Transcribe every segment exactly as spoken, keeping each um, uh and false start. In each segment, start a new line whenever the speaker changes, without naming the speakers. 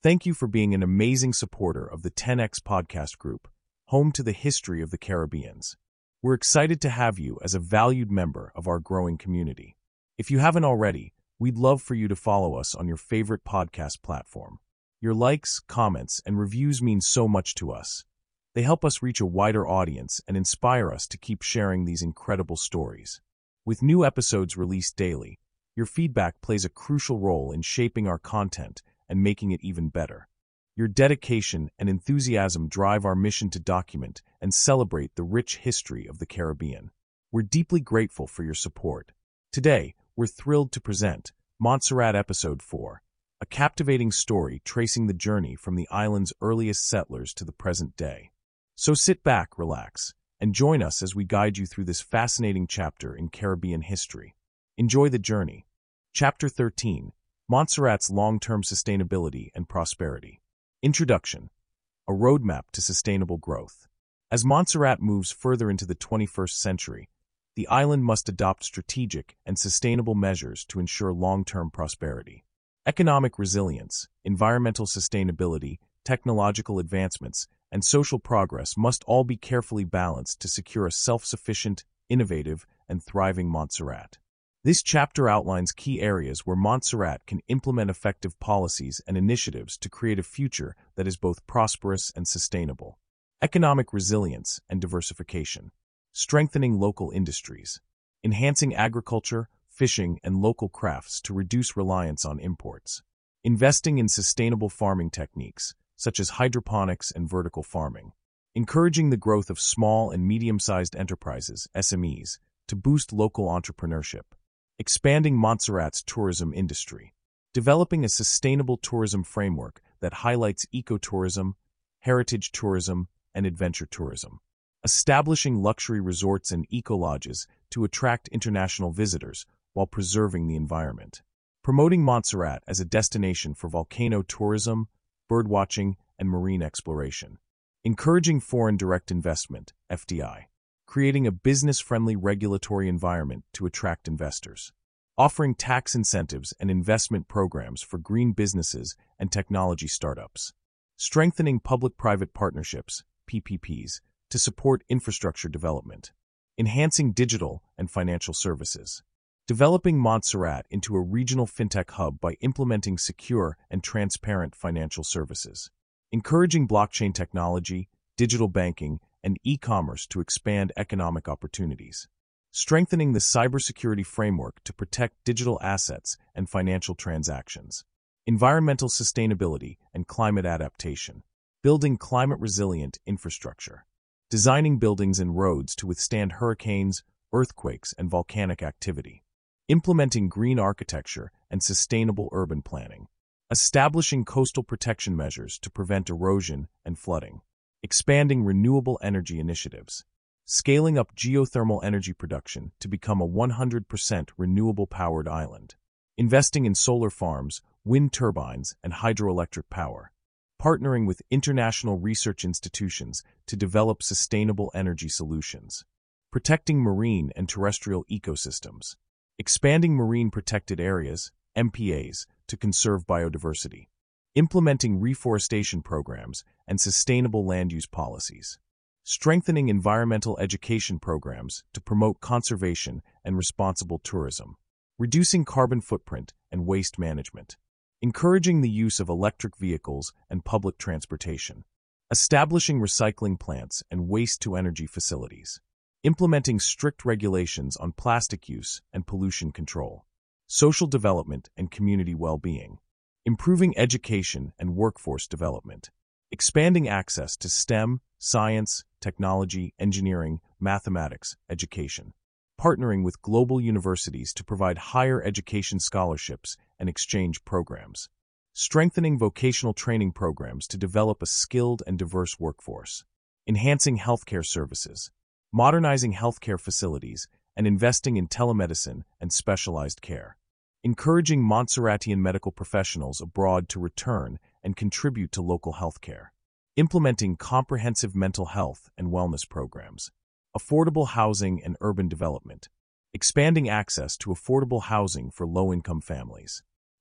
Thank you for being an amazing supporter of the ten X Podcast Group, home to the history of the Caribbeans. We're excited to have you as a valued member of our growing community. If you haven't already, we'd love for you to follow us on your favorite podcast platform. Your likes, comments, and reviews mean so much to us. They help us reach a wider audience and inspire us to keep sharing these incredible stories. With new episodes released daily, your feedback plays a crucial role in shaping our content and making it even better. Your dedication and enthusiasm drive our mission to document and celebrate the rich history of the Caribbean. We're deeply grateful for your support. Today, we're thrilled to present Montserrat Episode four, a captivating story tracing the journey from the island's earliest settlers to the present day. So sit back, relax, and join us as we guide you through this fascinating chapter in Caribbean history. Enjoy the journey. Chapter thirteen, Montserrat's Long-Term Sustainability and Prosperity. Introduction. A Roadmap to Sustainable Growth. As Montserrat moves further into the twenty-first century, the island must adopt strategic and sustainable measures to ensure long-term prosperity. Economic resilience, environmental sustainability, technological advancements, and social progress must all be carefully balanced to secure a self-sufficient, innovative, and thriving Montserrat. This chapter outlines key areas where Montserrat can implement effective policies and initiatives to create a future that is both prosperous and sustainable. Economic resilience and diversification. Strengthening local industries. Enhancing agriculture, fishing, and local crafts to reduce reliance on imports. Investing in sustainable farming techniques, such as hydroponics and vertical farming. Encouraging the growth of small and medium-sized enterprises, S M Es, to boost local entrepreneurship. Expanding Montserrat's tourism industry. Developing a sustainable tourism framework that highlights ecotourism, heritage tourism, and adventure tourism. Establishing luxury resorts and eco-lodges to attract international visitors while preserving the environment. Promoting Montserrat as a destination for volcano tourism, birdwatching, and marine exploration. Encouraging foreign direct investment, F D I. Creating a business-friendly regulatory environment to attract investors. Offering tax incentives and investment programs for green businesses and technology startups. Strengthening public-private partnerships, P P Ps, to support infrastructure development. Enhancing digital and financial services. Developing Montserrat into a regional fintech hub by implementing secure and transparent financial services. Encouraging blockchain technology, digital banking, and e-commerce to expand economic opportunities. Strengthening the cybersecurity framework to protect digital assets and financial transactions. Environmental sustainability and climate adaptation. Building climate-resilient infrastructure. Designing buildings and roads to withstand hurricanes, earthquakes, and volcanic activity. Implementing green architecture and sustainable urban planning. Establishing coastal protection measures to prevent erosion and flooding. Expanding renewable energy initiatives. Scaling up geothermal energy production to become a one hundred percent renewable-powered island. Investing in solar farms, wind turbines, and hydroelectric power. Partnering with international research institutions to develop sustainable energy solutions. Protecting marine and terrestrial ecosystems. Expanding marine protected areas, M P As, to conserve biodiversity. Implementing reforestation programs and sustainable land use policies. Strengthening environmental education programs to promote conservation and responsible tourism. Reducing carbon footprint and waste management. Encouraging the use of electric vehicles and public transportation. Establishing recycling plants and waste-to-energy facilities. Implementing strict regulations on plastic use and pollution control. Social development and community well-being. Improving education and workforce development. Expanding access to STEM, science, technology, engineering, mathematics, education. Partnering with global universities to provide higher education scholarships and exchange programs. Strengthening vocational training programs to develop a skilled and diverse workforce. Enhancing healthcare services. Modernizing healthcare facilities and investing in telemedicine and specialized care. Encouraging Montserratian medical professionals abroad to return and contribute to local healthcare. Implementing comprehensive mental health and wellness programs. Affordable housing and urban development. Expanding access to affordable housing for low-income families.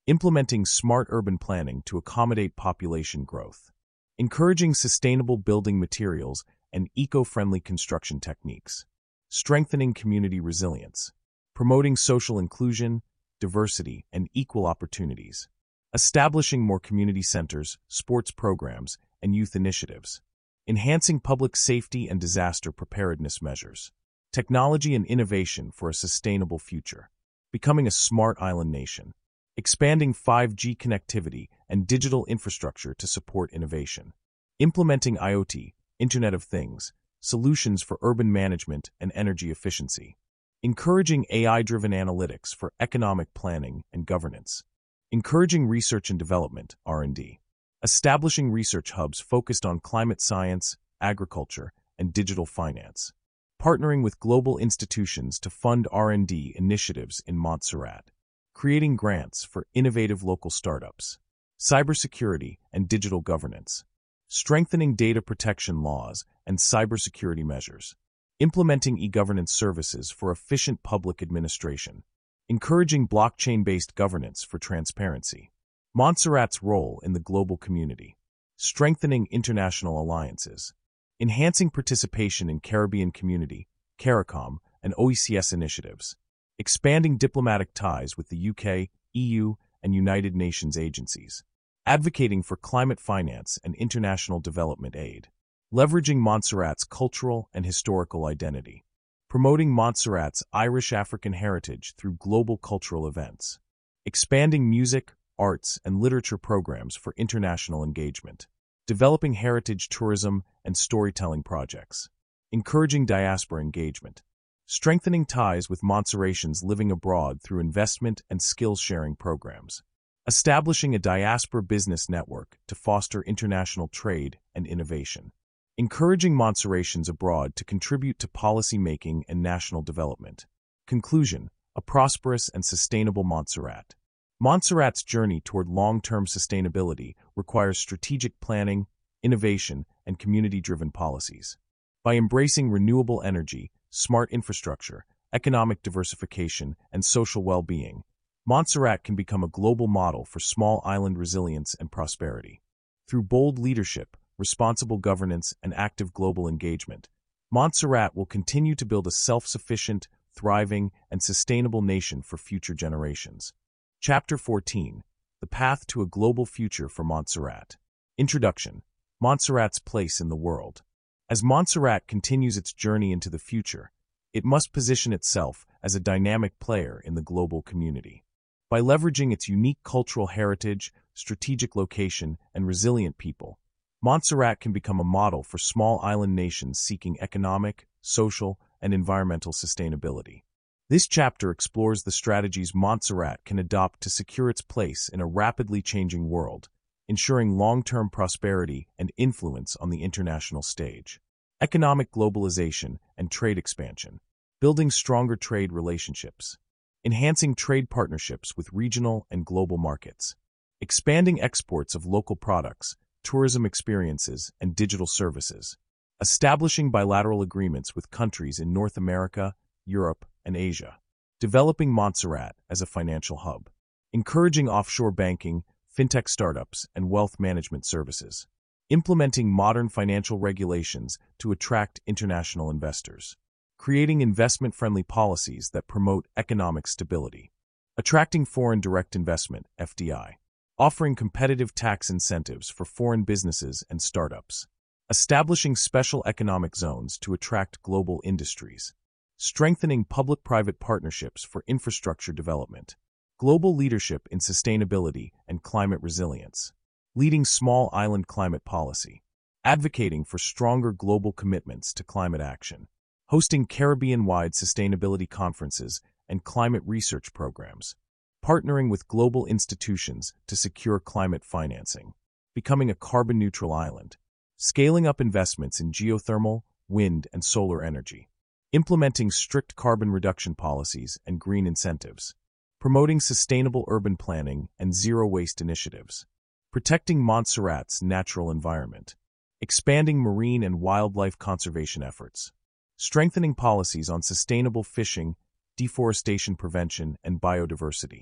implementing smart urban planning to accommodate population growth, encouraging sustainable building materials and eco-friendly construction techniques, strengthening community resilience, promoting social inclusion, diversity, and equal opportunities, establishing more community centers, sports programs, and youth initiatives, enhancing public safety and disaster preparedness measures, technology and innovation for a sustainable future, becoming a smart island nation, expanding five G connectivity and digital infrastructure to support innovation, implementing IoT, Internet of Things, solutions for urban management and energy efficiency, encouraging A I-driven analytics for economic planning and governance, encouraging research and development, R and D, establishing research hubs focused on climate science, agriculture, and digital finance, partnering with global institutions to fund R and D initiatives in Montserrat, creating grants for innovative local startups, cybersecurity and digital governance, strengthening data protection laws and cybersecurity measures, implementing e-governance services for efficient public administration, encouraging blockchain-based governance for transparency, Montserrat's role in the global community, strengthening international alliances, enhancing participation in Caribbean Community, CARICOM, and O E C S initiatives, expanding diplomatic ties with the U K, E U, and United Nations agencies, advocating for climate finance and international development aid, leveraging Montserrat's cultural and historical identity, promoting Montserrat's Irish African heritage through global cultural events, expanding music, arts, and literature programs for international engagement, developing heritage tourism and storytelling projects, encouraging diaspora engagement, strengthening ties with Montserratians living abroad through investment and skills-sharing programs, establishing a diaspora business network to foster international trade and innovation, encouraging Montserratians abroad to contribute to policy-making and national development. Conclusion: a prosperous and sustainable Montserrat. Montserrat's journey toward long-term sustainability requires strategic planning, innovation, and community-driven policies. By embracing renewable energy, smart infrastructure, economic diversification, and social well-being, Montserrat can become a global model for small island resilience and prosperity. Through bold leadership, responsible governance, and active global engagement, Montserrat will continue to build a self-sufficient, thriving, and sustainable nation for future generations. Chapter fourteen. The Path to a Global Future for Montserrat. Introduction. Montserrat's place in the world. As Montserrat continues its journey into the future, it must position itself as a dynamic player in the global community. By leveraging its unique cultural heritage, strategic location, and resilient people, Montserrat can become a model for small island nations seeking economic, social, and environmental sustainability. This chapter explores the strategies Montserrat can adopt to secure its place in a rapidly changing world, ensuring long-term prosperity and influence on the international stage. Economic globalization and trade expansion. Building stronger trade relationships. Enhancing trade partnerships with regional and global markets. Expanding exports of local products, tourism experiences, and digital services. Establishing bilateral agreements with countries in North America, Europe, and Asia. Developing Montserrat as a financial hub. Encouraging offshore banking, fintech startups, and wealth management services. Implementing modern financial regulations to attract international investors. Creating investment-friendly policies that promote economic stability. Attracting foreign direct investment, F D I. Offering competitive tax incentives for foreign businesses and startups. Establishing special economic zones to attract global industries. Strengthening public-private partnerships for infrastructure development. Global leadership in sustainability and climate resilience. Leading small island climate policy. Advocating for stronger global commitments to climate action. Hosting Caribbean-wide sustainability conferences and climate research programs. Partnering with global institutions to secure climate financing. Becoming a carbon-neutral island. Scaling up investments in geothermal, wind, and solar energy. Implementing strict carbon reduction policies and green incentives. Promoting sustainable urban planning and zero-waste initiatives. Protecting Montserrat's natural environment. Expanding marine and wildlife conservation efforts. Strengthening policies on sustainable fishing, deforestation prevention, and biodiversity.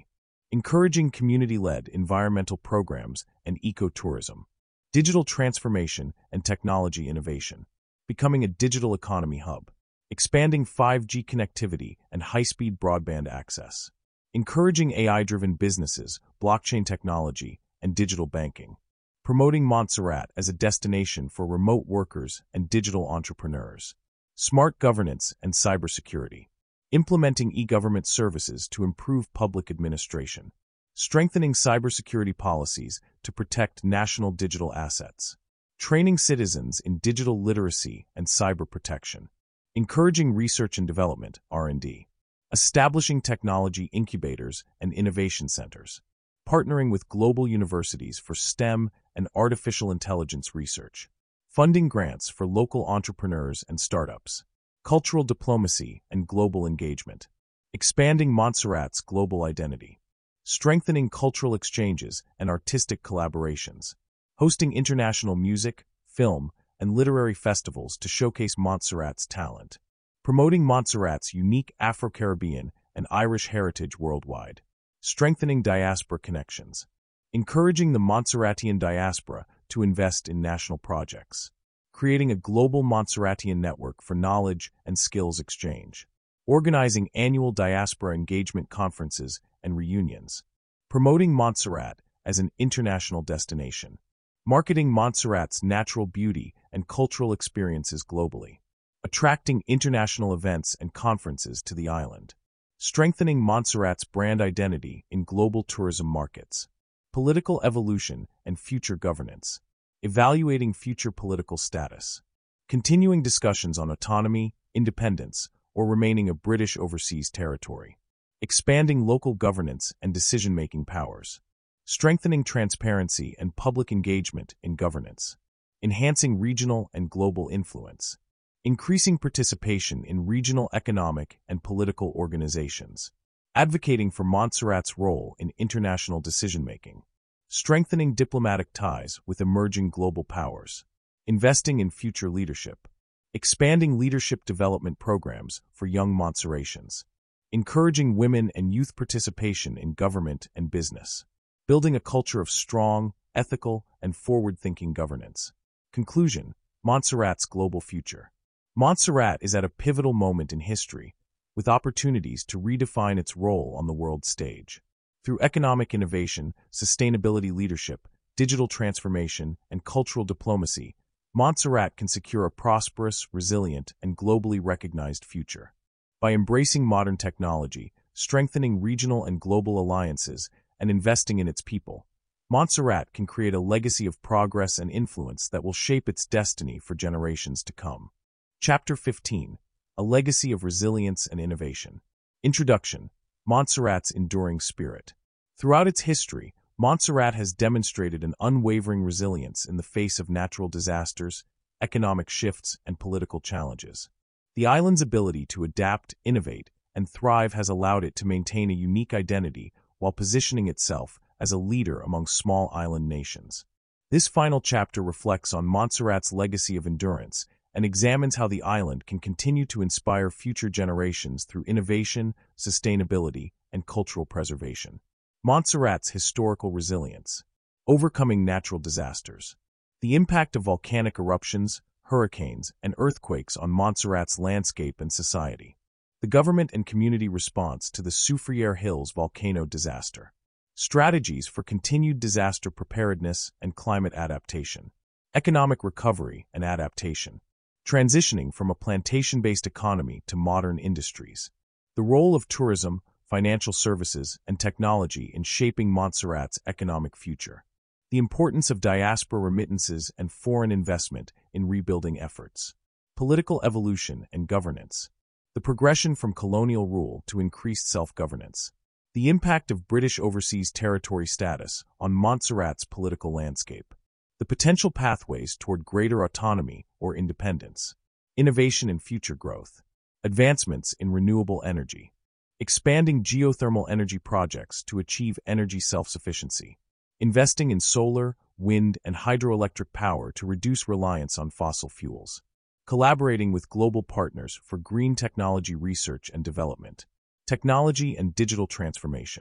encouraging community-led environmental programs and ecotourism, digital transformation and technology innovation, becoming a digital economy hub, expanding five G connectivity and high-speed broadband access, encouraging A I-driven businesses, blockchain technology, and digital banking, promoting Montserrat as a destination for remote workers and digital entrepreneurs, smart governance and cybersecurity, implementing e-government services to improve public administration, strengthening cybersecurity policies to protect national digital assets, training citizens in digital literacy and cyber protection, encouraging research and development (R and D), establishing technology incubators and innovation centers, partnering with global universities for STEM and artificial intelligence research, funding grants for local entrepreneurs and startups, cultural diplomacy and global engagement, expanding Montserrat's global identity, strengthening cultural exchanges and artistic collaborations, hosting international music, film, and literary festivals to showcase Montserrat's talent, promoting Montserrat's unique Afro-Caribbean and Irish heritage worldwide, strengthening diaspora connections, encouraging the Montserratian diaspora to invest in national projects, creating a global Montserratian network for knowledge and skills exchange, organizing annual diaspora engagement conferences and reunions, promoting Montserrat as an international destination, marketing Montserrat's natural beauty and cultural experiences globally, attracting international events and conferences to the island, strengthening Montserrat's brand identity in global tourism markets, political evolution and future governance, evaluating future political status, continuing discussions on autonomy, independence, or remaining a British overseas territory, expanding local governance and decision-making powers, strengthening transparency and public engagement in governance, enhancing regional and global influence, increasing participation in regional economic and political organizations, advocating for Montserrat's role in international decision-making, strengthening diplomatic ties with emerging global powers, investing in future leadership, expanding leadership development programs for young Montserratians, encouraging women and youth participation in government and business, building a culture of strong, ethical, and forward-thinking governance. Conclusion: Montserrat's global future. Montserrat is at a pivotal moment in history, with opportunities to redefine its role on the world stage. Through economic innovation, sustainability leadership, digital transformation, and cultural diplomacy, Montserrat can secure a prosperous, resilient, and globally recognized future. By embracing modern technology, strengthening regional and global alliances, and investing in its people, Montserrat can create a legacy of progress and influence that will shape its destiny for generations to come. Chapter fifteen: A Legacy of Resilience and Innovation. Introduction: Montserrat's enduring spirit. Throughout its history, Montserrat has demonstrated an unwavering resilience in the face of natural disasters, economic shifts, and political challenges. The island's ability to adapt, innovate, and thrive has allowed it to maintain a unique identity while positioning itself as a leader among small island nations. This final chapter reflects on Montserrat's legacy of endurance and examines how the island can continue to inspire future generations through innovation, sustainability, and cultural preservation. Montserrat's historical resilience. Overcoming natural disasters. The impact of volcanic eruptions, hurricanes, and earthquakes on Montserrat's landscape and society. The government and community response to the Soufriere Hills volcano disaster. Strategies for continued disaster preparedness and climate adaptation. Economic recovery and adaptation. Transitioning from a plantation-based economy to modern industries. The role of tourism, financial services, and technology in shaping Montserrat's economic future. The importance of diaspora remittances and foreign investment in rebuilding efforts. Political evolution and governance. The progression from colonial rule to increased self-governance. The impact of British overseas territory status on Montserrat's political landscape. The potential pathways toward greater autonomy or independence. Innovation and future growth. Advancements in renewable energy. Expanding geothermal energy projects to achieve energy self-sufficiency. Investing in solar, wind, and hydroelectric power to reduce reliance on fossil fuels. Collaborating with global partners for green technology research and development. Technology and digital transformation.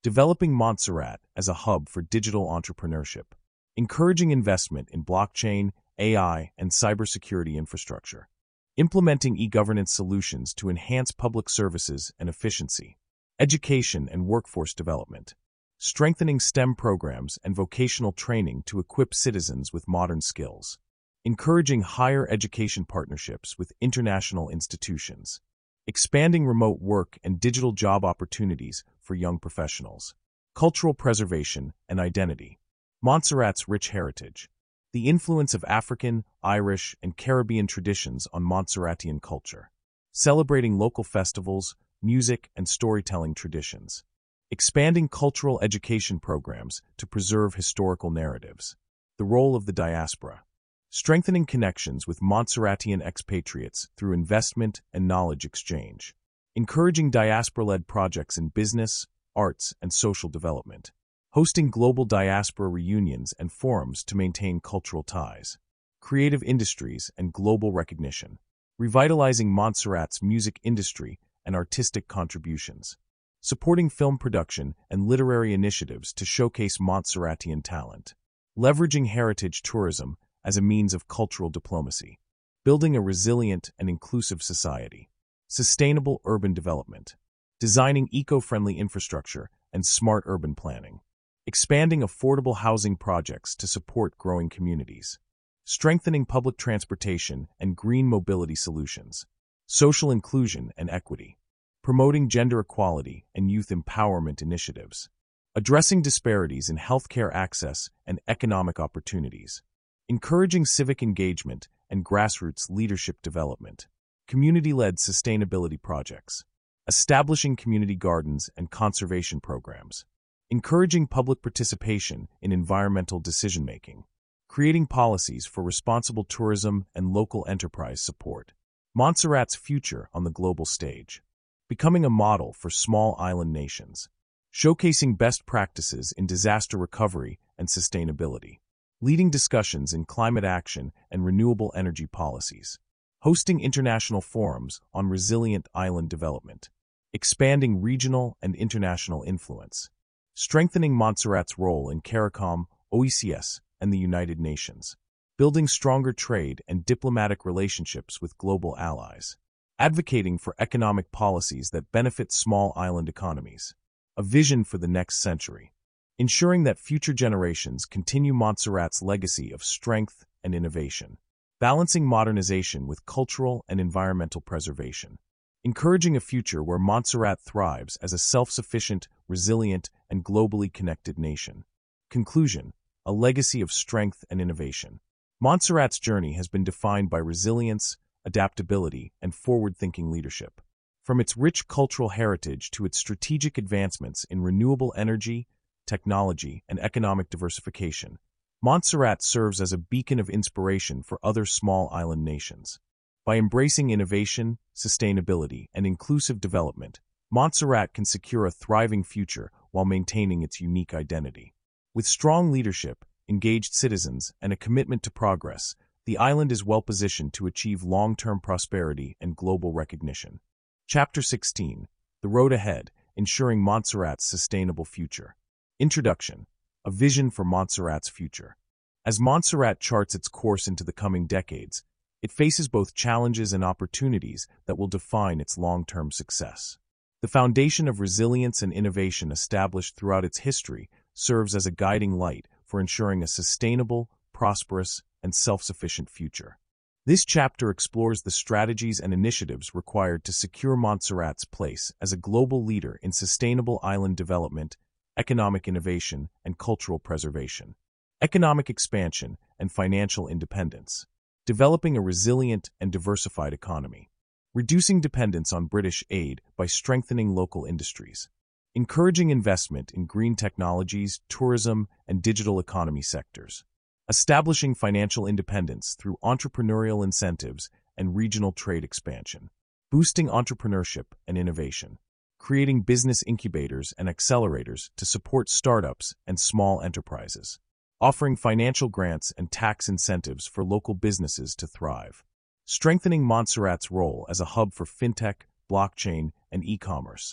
developing Montserrat as a hub for digital entrepreneurship, encouraging investment in blockchain, A I, and cybersecurity infrastructure, implementing e-governance solutions to enhance public services and efficiency, education and workforce development, strengthening STEM programs and vocational training to equip citizens with modern skills, encouraging higher education partnerships with international institutions, expanding remote work and digital job opportunities for young professionals, cultural preservation and identity, Montserrat's rich heritage, the influence of African, Irish, and Caribbean traditions on Montserratian culture, celebrating local festivals, music, and storytelling traditions, expanding cultural education programs to preserve historical narratives, the role of the diaspora, strengthening connections with Montserratian expatriates through investment and knowledge exchange, encouraging diaspora-led projects in business, arts, and social development, hosting global diaspora reunions and forums to maintain cultural ties, creative industries and global recognition, revitalizing Montserrat's music industry and artistic contributions, supporting film production and literary initiatives to showcase Montserratian talent, leveraging heritage tourism as a means of cultural diplomacy, building a resilient and inclusive society, sustainable urban development, designing eco-friendly infrastructure and smart urban planning, expanding affordable housing projects to support growing communities, strengthening public transportation and green mobility solutions, social inclusion and equity, promoting gender equality and youth empowerment initiatives, addressing disparities in healthcare access and economic opportunities, encouraging civic engagement and grassroots leadership development, community-led sustainability projects, establishing community gardens and conservation programs, encouraging public participation in environmental decision-making, creating policies for responsible tourism and local enterprise support, Montserrat's future on the global stage, becoming a model for small island nations, showcasing best practices in disaster recovery and sustainability, leading discussions in climate action and renewable energy policies, hosting international forums on resilient island development, expanding regional and international influence, strengthening Montserrat's role in CARICOM, O E C S, and the United Nations, building stronger trade and diplomatic relationships with global allies, advocating for economic policies that benefit small island economies, a vision for the next century, ensuring that future generations continue Montserrat's legacy of strength and innovation, balancing modernization with cultural and environmental preservation, encouraging a future where Montserrat thrives as a self-sufficient, resilient, and globally connected nation. Conclusion: a legacy of strength and innovation. Montserrat's journey has been defined by resilience, adaptability, and forward-thinking leadership. From its rich cultural heritage to its strategic advancements in renewable energy, technology, and economic diversification, Montserrat serves as a beacon of inspiration for other small island nations. By embracing innovation, sustainability, and inclusive development, Montserrat can secure a thriving future while maintaining its unique identity. With strong leadership, engaged citizens, and a commitment to progress, the island is well-positioned to achieve long-term prosperity and global recognition. Chapter sixteen. The Road Ahead, Ensuring Montserrat's Sustainable Future. Introduction. A Vision for Montserrat's Future. As Montserrat charts its course into the coming decades, it faces both challenges and opportunities that will define its long-term success. The foundation of resilience and innovation established throughout its history serves as a guiding light for ensuring a sustainable, prosperous, and self-sufficient future. This chapter explores the strategies and initiatives required to secure Montserrat's place as a global leader in sustainable island development, economic innovation, and cultural preservation, economic expansion, and financial independence, developing a resilient and diversified economy, reducing dependence on British aid by strengthening local industries, encouraging investment in green technologies, tourism, and digital economy sectors, establishing financial independence through entrepreneurial incentives and regional trade expansion, boosting entrepreneurship and innovation, creating business incubators and accelerators to support startups and small enterprises, offering financial grants and tax incentives for local businesses to thrive, strengthening Montserrat's role as a hub for fintech, blockchain, and e-commerce,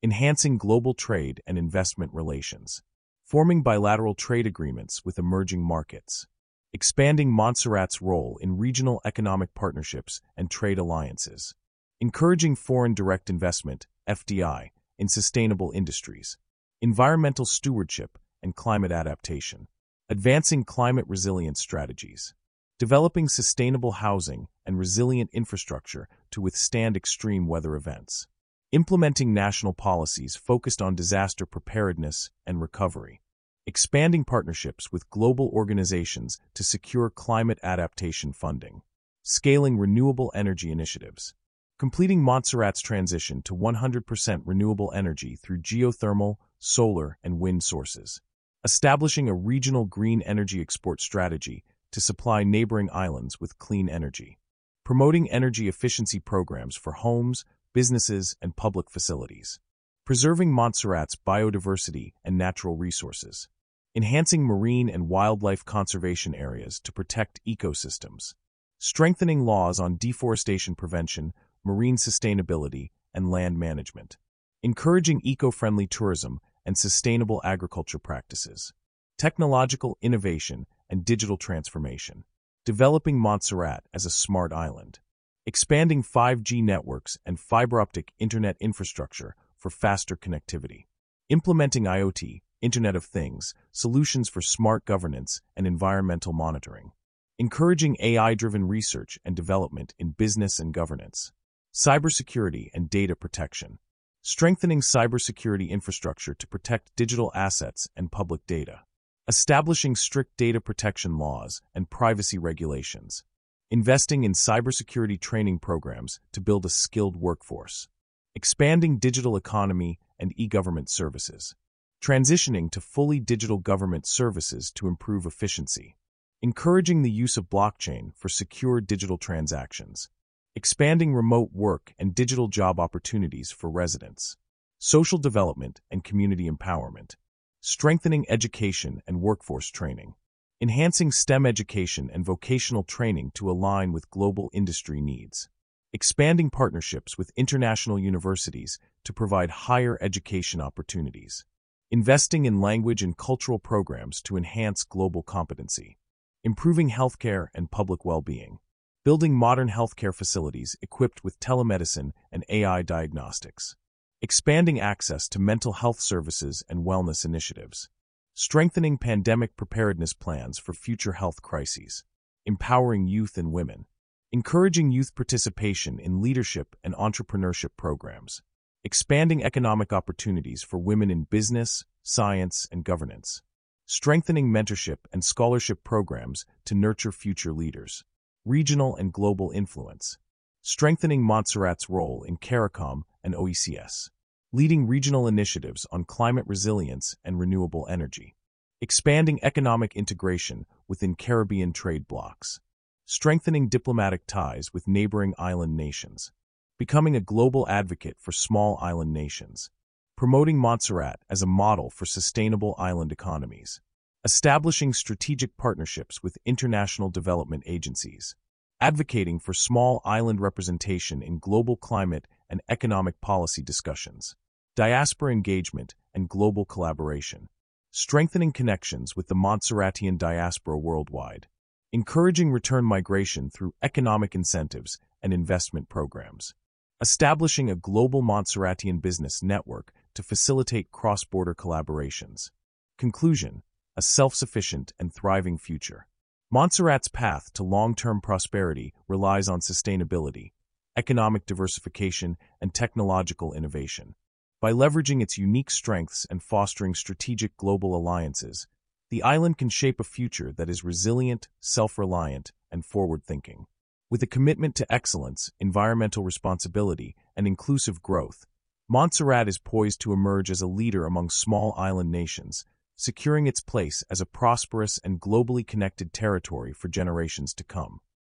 enhancing global trade and investment relations, forming bilateral trade agreements with emerging markets, expanding Montserrat's role in regional economic partnerships and trade alliances, encouraging foreign direct investment, F D I, in sustainable industries, environmental stewardship and climate adaptation, advancing climate resilience strategies, developing sustainable housing and resilient infrastructure to withstand extreme weather events, implementing national policies focused on disaster preparedness and recovery, expanding partnerships with global organizations to secure climate adaptation funding, scaling renewable energy initiatives, completing Montserrat's transition to one hundred percent renewable energy through geothermal, solar, and wind sources, establishing a regional green energy export strategy to supply neighboring islands with clean energy, promoting energy efficiency programs for homes, businesses, and public facilities, preserving Montserrat's biodiversity and natural resources, enhancing marine and wildlife conservation areas to protect ecosystems, strengthening laws on deforestation prevention, marine sustainability, and land management, encouraging eco-friendly tourism and sustainable agriculture practices, technological innovation and digital transformation, developing Montserrat as a smart island, expanding five G networks and fiber-optic internet infrastructure for faster connectivity, implementing IoT, Internet of Things, solutions for smart governance and environmental monitoring, encouraging A I-driven research and development in business and governance, cybersecurity and data protection, strengthening cybersecurity infrastructure to protect digital assets and public data, establishing strict data protection laws and privacy regulations, investing in cybersecurity training programs to build a skilled workforce, expanding digital economy and e-government services, transitioning to fully digital government services to improve efficiency, encouraging the use of blockchain for secure digital transactions, expanding remote work and digital job opportunities for residents, social development and community empowerment, strengthening education and workforce training, enhancing STEM education and vocational training to align with global industry needs, expanding partnerships with international universities to provide higher education opportunities, investing in language and cultural programs to enhance global competency, improving healthcare and public well-being, building modern healthcare facilities equipped with telemedicine and A I diagnostics, expanding access to mental health services and wellness initiatives, strengthening pandemic preparedness plans for future health crises, empowering youth and women, encouraging youth participation in leadership and entrepreneurship programs, expanding economic opportunities for women in business, science, and governance, strengthening mentorship and scholarship programs to nurture future leaders, regional and global influence, strengthening Montserrat's role in CARICOM and O E C S, leading regional initiatives on climate resilience and renewable energy, expanding economic integration within Caribbean trade blocs, strengthening diplomatic ties with neighboring island nations, becoming a global advocate for small island nations, promoting Montserrat as a model for sustainable island economies, establishing strategic partnerships with international development agencies, advocating for small island representation in global climate and economic policy discussions, diaspora engagement and global collaboration, strengthening connections with the Montserratian diaspora worldwide, encouraging return migration through economic incentives and investment programs, establishing a global Montserratian business network to facilitate cross-border collaborations. Conclusion: a self-sufficient and thriving future. Montserrat's path to long-term prosperity relies on sustainability, economic diversification, and technological innovation. By leveraging its unique strengths and fostering strategic global alliances, the island can shape a future that is resilient, self-reliant, and forward-thinking. With a commitment to excellence, environmental responsibility, and inclusive growth, Montserrat is poised to emerge as a leader among small island nations, securing its place as a prosperous and globally connected territory for generations to come.